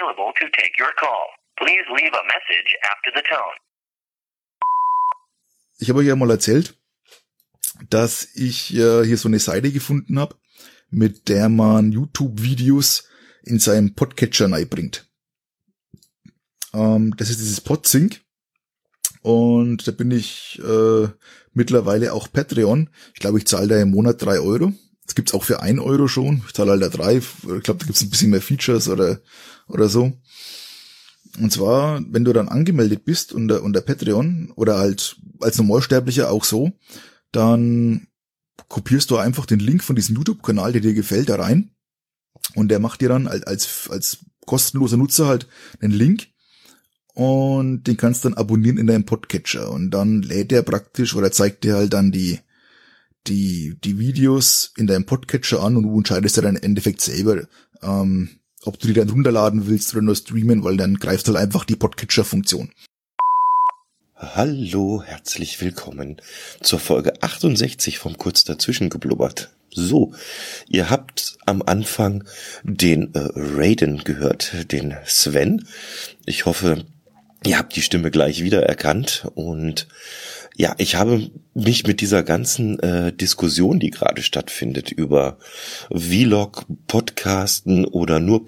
available to take your call. Please leave a message after the tone. Ich habe euch ja mal erzählt, dass ich hier so eine Seite gefunden habe, mit der man YouTube-Videos in seinem Podcatcher reinbringt. Das ist dieses Podsync. Und da bin ich mittlerweile auch Patreon. Ich glaube, ich zahle da im Monat 3 Euro. Das gibt's auch für 1 Euro schon. Ich zahle halt da 3. Ich glaube, da gibt's ein bisschen mehr Features oder so. Und zwar, wenn du dann angemeldet bist unter Patreon oder halt als Normalsterblicher auch so, dann kopierst du einfach den Link von diesem YouTube-Kanal, der dir gefällt, da rein. Und der macht dir dann als kostenloser Nutzer halt einen Link. Und den kannst du dann abonnieren in deinem Podcatcher. Und dann lädt der praktisch oder zeigt dir halt dann die Videos in deinem Podcatcher an und du entscheidest ja dann im Endeffekt selber, ob du die dann runterladen willst oder nur streamen, weil dann greift halt einfach die Podcatcher-Funktion. Hallo, herzlich willkommen zur Folge 68 vom Kurz dazwischen geblubbert. So, ihr habt am Anfang den Raiden gehört, den Sven. Ich hoffe, ihr habt die Stimme gleich wiedererkannt und ja, ich habe mich mit dieser ganzen Diskussion, die gerade stattfindet, über Vlog, Podcasten oder nur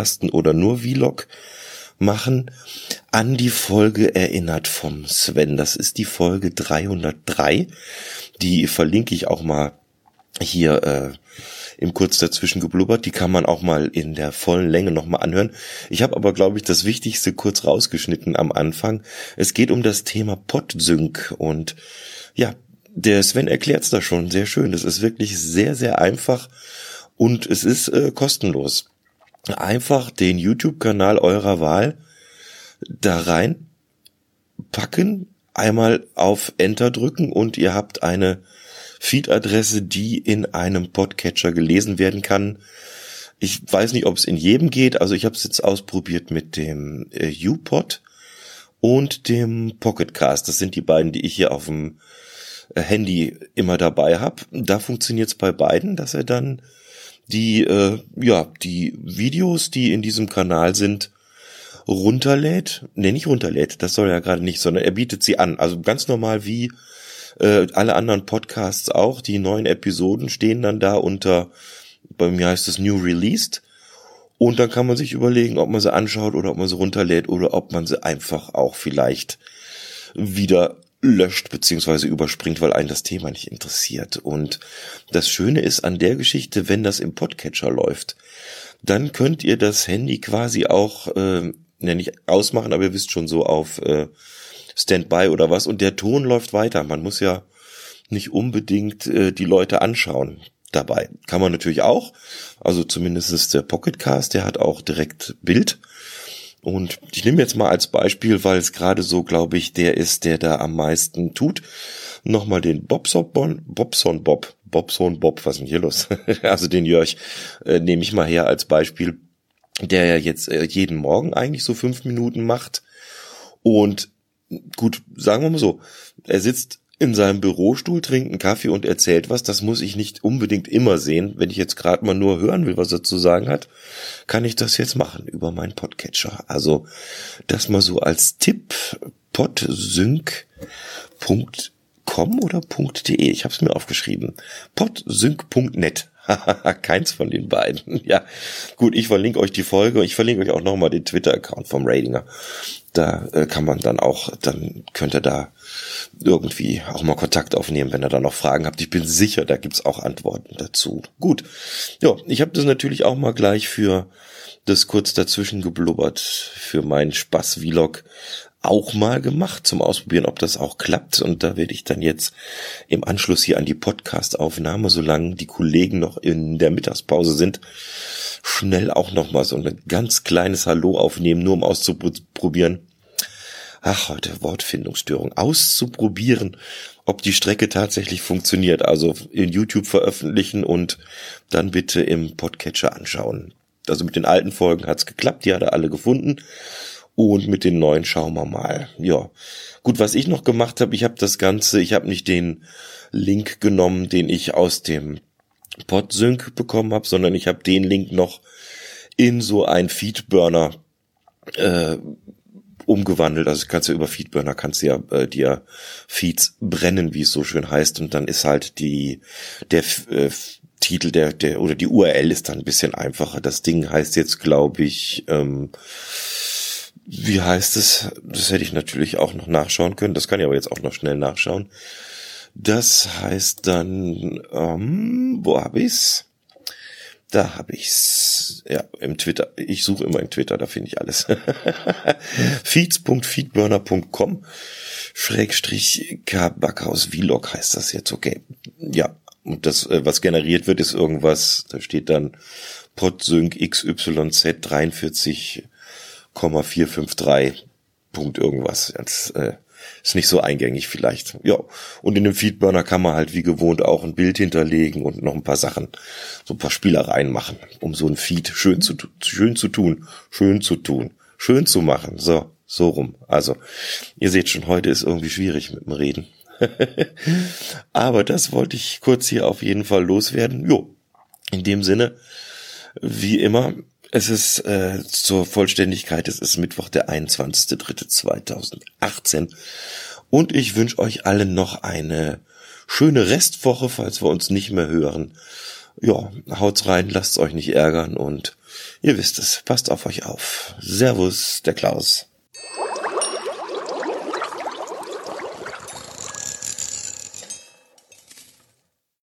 Vlog machen, an die Folge erinnert vom Sven. Das ist die Folge 303. Die verlinke ich auch mal hier im Kurz dazwischen geblubbert. Die kann man auch mal in der vollen Länge nochmal anhören. Ich habe aber, glaube ich, das Wichtigste kurz rausgeschnitten am Anfang. Es geht um das Thema Podsync und ja, der Sven erklärt es da schon sehr schön. Das ist wirklich sehr, sehr einfach und es ist kostenlos. Einfach den YouTube-Kanal eurer Wahl da rein packen, einmal auf Enter drücken und ihr habt eine Feed-Adresse, die in einem Podcatcher gelesen werden kann. Ich weiß nicht, ob es in jedem geht, also ich habe es jetzt ausprobiert mit dem YouPod und dem Pocketcast. Das sind die beiden, die ich hier auf dem Handy immer dabei habe. Da funktioniert es bei beiden, dass er dann die Videos, die in diesem Kanal sind, runterlädt. Nee, nicht runterlädt, das soll er ja gerade nicht, sondern er bietet sie an. Also ganz normal wie alle anderen Podcasts auch. Die neuen Episoden stehen dann da unter, bei mir heißt es New Released. Und dann kann man sich überlegen, ob man sie anschaut oder ob man sie runterlädt oder ob man sie einfach auch vielleicht wieder löscht beziehungsweise überspringt, weil einen das Thema nicht interessiert. Und das Schöne ist an der Geschichte, wenn das im Podcatcher läuft, dann könnt ihr das Handy quasi auch nicht ausmachen, aber ihr wisst schon so auf Standby oder was und der Ton läuft weiter. Man muss ja nicht unbedingt die Leute anschauen dabei. Kann man natürlich auch, also zumindest ist der Pocketcast, der hat auch direkt Bild. Und ich nehme jetzt mal als Beispiel, weil es gerade so, glaube ich, der ist, der da am meisten tut, nochmal den Bobson Bob, was ist denn hier los? Also den Jörg nehme ich mal her als Beispiel, der ja jetzt jeden Morgen eigentlich so 5 Minuten macht. Und gut, sagen wir mal so, er sitzt in seinem Bürostuhl, trinkt einen Kaffee und erzählt was. Das muss ich nicht unbedingt immer sehen. Wenn ich jetzt gerade mal nur hören will, was er zu sagen hat, kann ich das jetzt machen über meinen Podcatcher. Also das mal so als Tipp, podsync.com oder .de. Ich habe es mir aufgeschrieben. podsync.net. Keins von den beiden. Ja, gut, ich verlinke euch die Folge. Ich verlinke euch auch nochmal den Twitter-Account vom Radinger. Da kann man dann könnt ihr da irgendwie auch mal Kontakt aufnehmen, wenn ihr da noch Fragen habt. Ich bin sicher, da gibt's auch Antworten dazu. Gut, ja, ich habe das natürlich auch mal gleich für das Kurz dazwischen geblubbert, für meinen Spaß-Vlog auch mal gemacht, zum Ausprobieren, ob das auch klappt. Und da werde ich dann jetzt im Anschluss hier an die Podcast-Aufnahme, solange die Kollegen noch in der Mittagspause sind, schnell auch noch mal so ein ganz kleines Hallo aufnehmen, nur um auszuprobieren. Ach, heute Wortfindungsstörung. Auszuprobieren, ob die Strecke tatsächlich funktioniert. Also in YouTube veröffentlichen und dann bitte im Podcatcher anschauen. Also mit den alten Folgen hat's geklappt, die hat er alle gefunden. Und mit den neuen schauen wir mal. Ja, gut, was ich noch gemacht habe, ich habe nicht den Link genommen, den ich aus dem Podsync bekommen habe, sondern ich habe den Link noch in so ein Feedburner umgewandelt. Also kannst ja über Feedburner dir Feeds brennen, wie es so schön heißt, und dann ist halt der Titel oder die URL ist dann ein bisschen einfacher. Das Ding heißt jetzt, glaube ich, wie heißt es? Das hätte ich natürlich auch noch nachschauen können. Das kann ich aber jetzt auch noch schnell nachschauen. Das heißt dann, wo habe ich's? Da habe ich's. Ja, im Twitter. Ich suche immer im Twitter, da finde ich alles. feeds.feedburner.com /K-Backhaus-Vlog heißt das jetzt, okay. Ja, und das, was generiert wird, ist irgendwas, da steht dann Podsync XYZ 43,453 Punkt irgendwas. Das ist nicht so eingängig vielleicht. Ja, und in dem Feedburner kann man halt wie gewohnt auch ein Bild hinterlegen und noch ein paar Sachen, so ein paar Spielereien machen, um so ein Feed schön zu machen. So rum. Also, ihr seht schon, heute ist irgendwie schwierig mit dem Reden. Aber das wollte ich kurz hier auf jeden Fall loswerden. Jo, in dem Sinne, wie immer, es ist zur Vollständigkeit, es ist Mittwoch, der 21.03.2018 und ich wünsche euch allen noch eine schöne Restwoche, falls wir uns nicht mehr hören. Ja, haut's rein, lasst's euch nicht ärgern und ihr wisst es, passt auf euch auf. Servus, der Klaus.